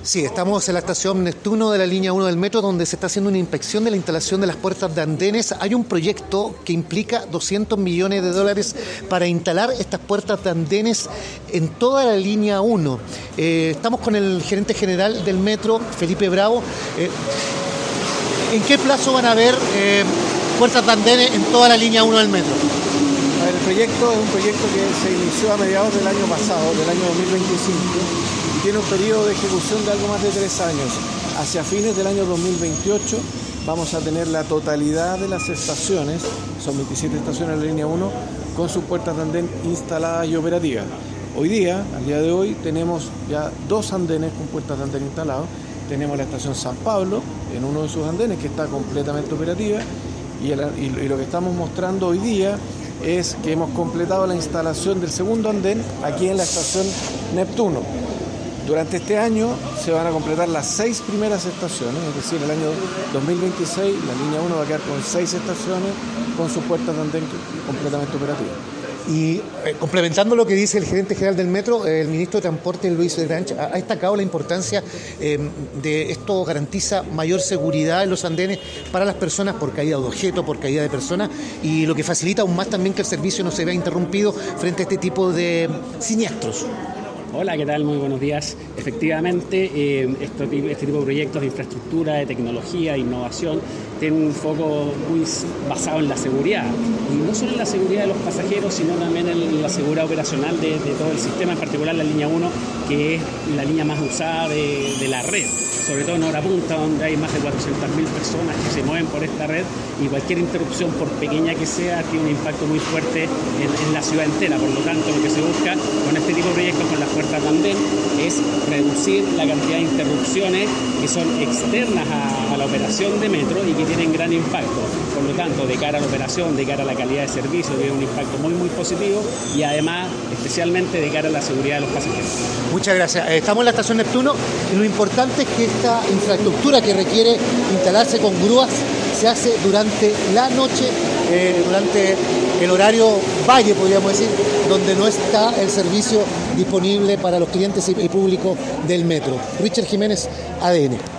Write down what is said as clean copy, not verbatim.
Sí, estamos en la estación Neptuno de la línea 1 del metro, donde se está haciendo una inspección de la instalación de las puertas de andenes. Hay un proyecto que implica $200 millones para instalar estas puertas de andenes en toda la línea 1. Estamos con el gerente general del metro, Felipe Bravo. ¿En qué plazo van a haber puertas de andenes en toda la línea 1 del metro? El proyecto es un proyecto que se inició a mediados del año pasado, del año 2025, y tiene un periodo de ejecución de algo más de 3 años. Hacia fines del año 2028 vamos a tener la totalidad de las estaciones, son 27 estaciones en la línea 1, con sus puertas de andén instaladas y operativas. Hoy día, al día de hoy, tenemos ya 2 andenes con puertas de andén instalados. Tenemos la estación San Pablo, en uno de sus andenes, que está completamente operativa, y lo que estamos mostrando hoy día es que hemos completado la instalación del segundo andén aquí en la estación Neptuno. Durante este año se van a completar las 6 primeras estaciones, es decir, el año 2026 la línea 1 va a quedar con 6 estaciones con sus puertas de andén completamente operativas. Y complementando lo que dice el gerente general del metro, el ministro de Transporte, Luis Granch, ha destacado la importancia de esto. Garantiza mayor seguridad en los andenes para las personas por caída de objetos, por caída de personas, y lo que facilita aún más también que el servicio no se vea interrumpido frente a este tipo de siniestros. Hola, ¿qué tal? Muy buenos días. Efectivamente, este tipo de proyectos de infraestructura, de tecnología, de innovación, tienen un foco muy basado en la seguridad. Y no solo en la seguridad de los pasajeros, sino también en la seguridad operacional de todo el sistema, en particular la línea 1, que es la línea más usada de la red. Sobre todo en hora punta, donde hay más de 400.000 personas que se mueven por esta red, y cualquier interrupción, por pequeña que sea, tiene un impacto muy fuerte en la ciudad entera. Por lo tanto, lo que se busca con este tipo de proyectos, con las puertas de andén, es reducir la cantidad de interrupciones que son externas a la operación de metro y que tienen gran impacto. Por lo tanto, de cara a la operación, de cara a la calidad de servicio, tiene un impacto muy, muy positivo, y además, especialmente de cara a la seguridad de los pasajeros. Muchas gracias. Estamos en la estación Neptuno, y lo importante es que esta infraestructura que requiere instalarse con grúas se hace durante la noche, durante el horario valle, podríamos decir, donde no está el servicio disponible para los clientes y público del metro. Richard Jiménez, ADN.